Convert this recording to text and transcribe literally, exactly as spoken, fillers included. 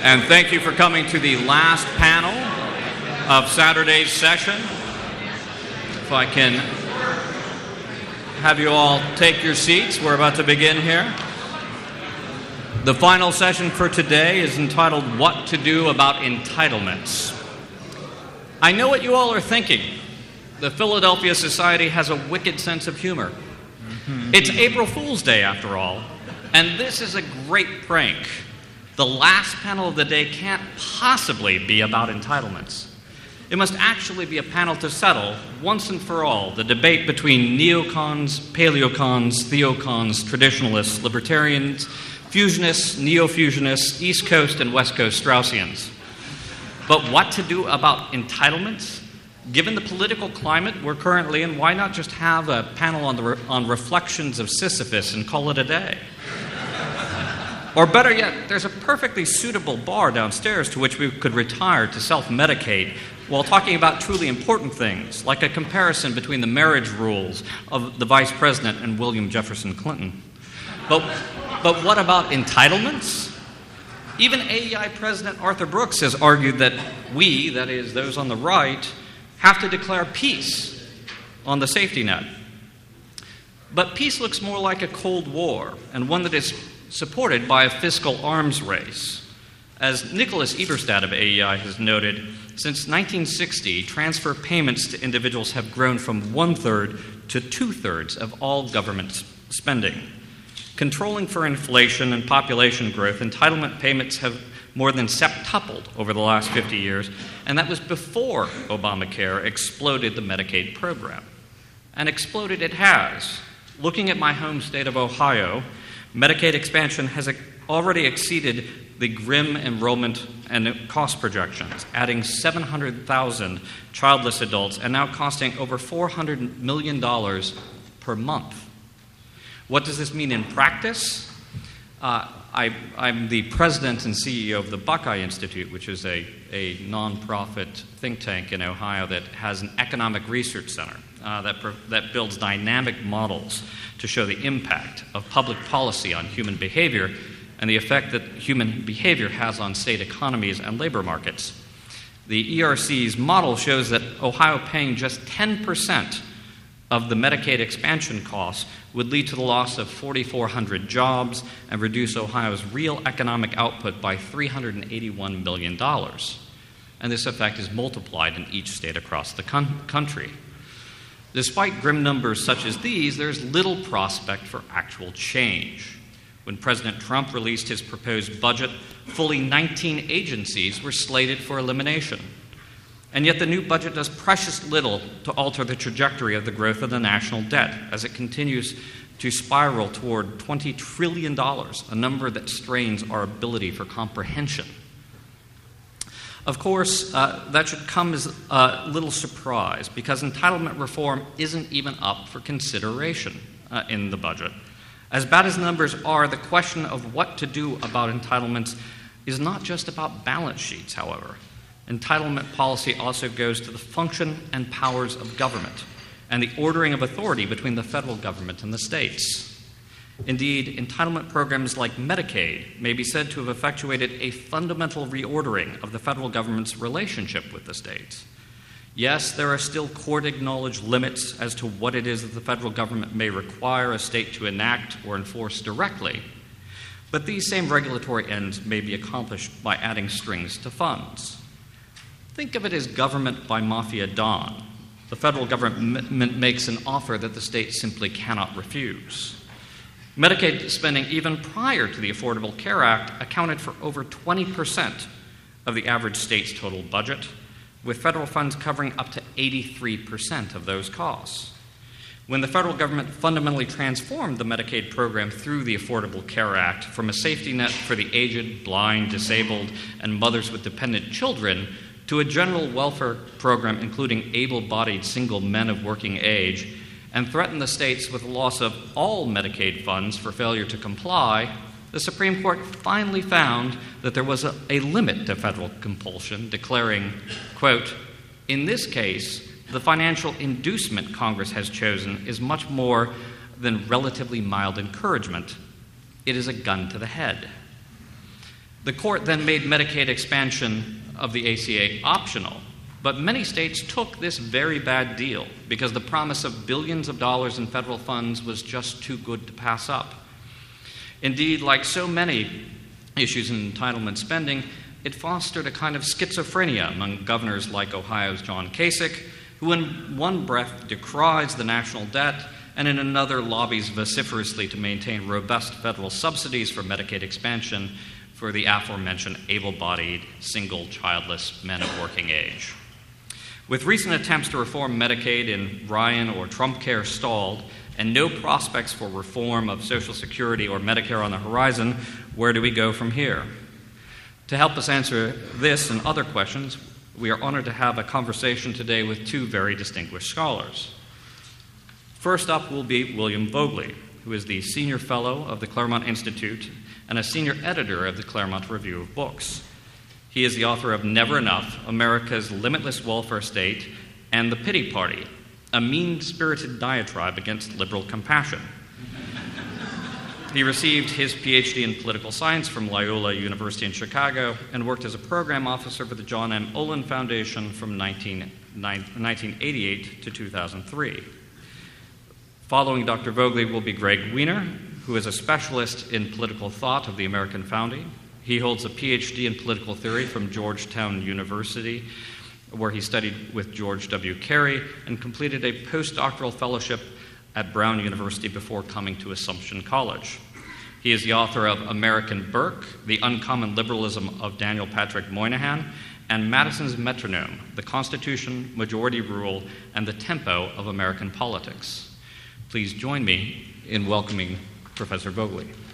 And thank you for coming to the last panel of Saturday's session. If I can have you all take your seats, we're about to begin here. The final session for today is entitled, What to Do About Entitlements. I know what you all are thinking. The Philadelphia Society has a wicked sense of humor. Mm-hmm. It's April Fool's Day, after all, and this is a great prank. The last panel of the day can't possibly be about entitlements. It must actually be a panel to settle, once and for all, the debate between neocons, paleocons, theocons, traditionalists, libertarians, fusionists, neo-fusionists, East Coast and West Coast Straussians. But what to do about entitlements? Given the political climate we're currently in, why not just have a panel on, the re- on reflections of Sisyphus and call it a day? Or better yet, there's a perfectly suitable bar downstairs to which we could retire to self-medicate while talking about truly important things, like a comparison between the marriage rules of the Vice President and William Jefferson Clinton. But, but what about entitlements? Even A E I President Arthur Brooks has argued that we, that is, those on the right, have to declare peace on the safety net. But peace looks more like a Cold War, and one that is supported by a fiscal arms race. As Nicholas Eberstadt of A E I has noted, since nineteen sixty, transfer payments to individuals have grown from one-third to two-thirds of all government spending. Controlling for inflation and population growth, entitlement payments have more than septupled over the last fifty years, and that was before Obamacare exploded the Medicaid program. And exploded it has. Looking at my home state of Ohio, Medicaid expansion has already exceeded the grim enrollment and cost projections, adding seven hundred thousand childless adults and now costing over four hundred million dollars per month. What does this mean in practice? Uh, I, I'm the president and C E O of the Buckeye Institute, which is a, a nonprofit think tank in Ohio that has an economic research center uh, that, that builds dynamic models to show the impact of public policy on human behavior and the effect that human behavior has on state economies and labor markets. The E R C's model shows that Ohio paying just ten percent of the Medicaid expansion costs would lead to the loss of four thousand four hundred jobs and reduce Ohio's real economic output by three hundred eighty-one million dollars. And this effect is multiplied in each state across the con- country. Despite grim numbers such as these, there's little prospect for actual change. When President Trump released his proposed budget, fully nineteen agencies were slated for elimination. And yet the new budget does precious little to alter the trajectory of the growth of the national debt as it continues to spiral toward twenty trillion dollars, a number that strains our ability for comprehension. Of course, uh, that should come as a little surprise because entitlement reform isn't even up for consideration uh, in the budget. As bad as the numbers are, the question of what to do about entitlements is not just about balance sheets, however. Entitlement policy also goes to the function and powers of government and the ordering of authority between the federal government and the states. Indeed, entitlement programs like Medicaid may be said to have effectuated a fundamental reordering of the federal government's relationship with the states. Yes, there are still court-acknowledged limits as to what it is that the federal government may require a state to enact or enforce directly, but these same regulatory ends may be accomplished by adding strings to funds. Think of it as government by Mafia Don. The federal government m- makes an offer that the state simply cannot refuse. Medicaid spending, even prior to the Affordable Care Act, accounted for over twenty percent of the average state's total budget, with federal funds covering up to eighty-three percent of those costs. When the federal government fundamentally transformed the Medicaid program through the Affordable Care Act from a safety net for the aged, blind, disabled, and mothers with dependent children to a general welfare program including able-bodied single men of working age, and threatened the states with the loss of all Medicaid funds for failure to comply, the Supreme Court finally found that there was a, a limit to federal compulsion, declaring, quote, "In this case, the financial inducement Congress has chosen is much more than relatively mild encouragement. It is a gun to the head." The court then made Medicaid expansion of the A C A optional, but many states took this very bad deal because the promise of billions of dollars in federal funds was just too good to pass up. Indeed, like so many issues in entitlement spending, it fostered a kind of schizophrenia among governors like Ohio's John Kasich, who in one breath decries the national debt and in another lobbies vociferously to maintain robust federal subsidies for Medicaid expansion for the aforementioned able-bodied, single, childless men of working age. With recent attempts to reform Medicaid in Ryan or Trump care stalled, and no prospects for reform of Social Security or Medicare on the horizon, where do we go from here? To help us answer this and other questions, we are honored to have a conversation today with two very distinguished scholars. First up will be William Voegeli, who is the Senior Fellow of the Claremont Institute and a Senior Editor of the Claremont Review of Books. He is the author of Never Enough, America's Limitless Welfare State, and The Pity Party, a mean-spirited diatribe against liberal compassion. He received his P H D in political science from Loyola University in Chicago and worked as a program officer for the John M. Olin Foundation from nineteen eighty-eight to two thousand three. Following Doctor Voegeli will be Greg Wiener, who is a specialist in political thought of the American founding. He holds a P H D in political theory from Georgetown University, where he studied with George W. Carey and completed a postdoctoral fellowship at Brown University before coming to Assumption College. He is the author of American Burke, The Uncommon Liberalism of Daniel Patrick Moynihan, and Madison's Metronome, The Constitution, Majority Rule, and the Tempo of American Politics. Please join me in welcoming Professor Voegeli.